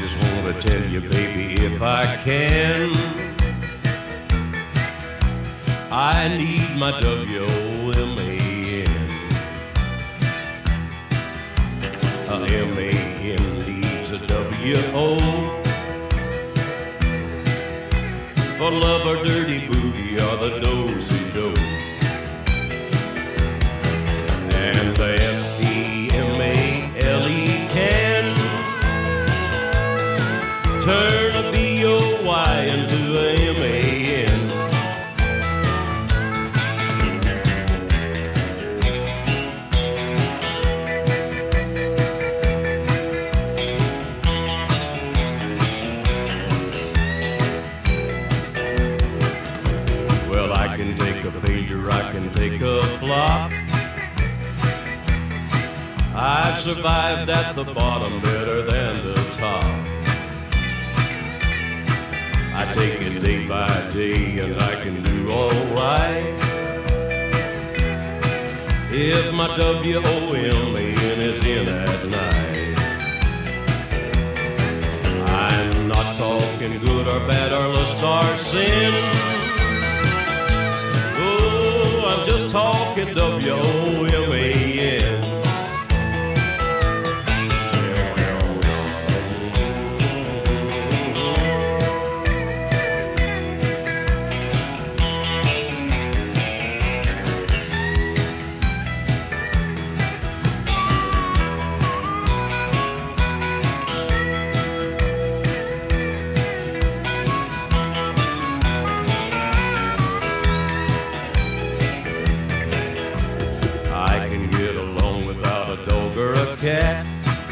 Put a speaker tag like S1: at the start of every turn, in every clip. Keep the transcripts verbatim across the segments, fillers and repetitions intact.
S1: just want to tell you, baby, if I can, I need my W O M A N. A M A N leaves a W O. For love or dirty boogie are the does who do. And the F E M A L E can turn a B O Y into a M A N. Well, I can take a failure, I can take a flop. I've survived at the bottom better than the top. I take it day by day and I can do all right if my W O M A N is in at night. I'm not talking good or bad or lust or sin. Oh, I'm just talking W O M A N. Cat.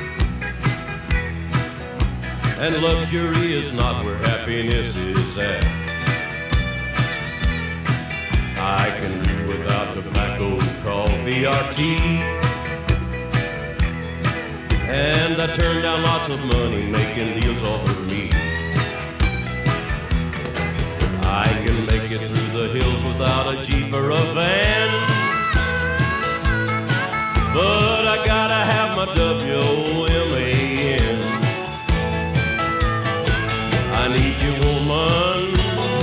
S1: And luxury is not where happiness is at. I can do without tobacco, coffee, or tea. And I turn down lots of money making deals over me. I can make it through the hills without a Jeep or a van. But I gotta have my W O M A N. I need you, woman.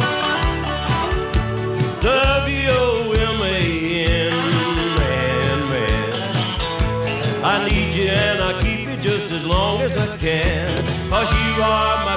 S1: W O M A N, man, man. I need you and I keep you just as long as I can. 'Cause you are my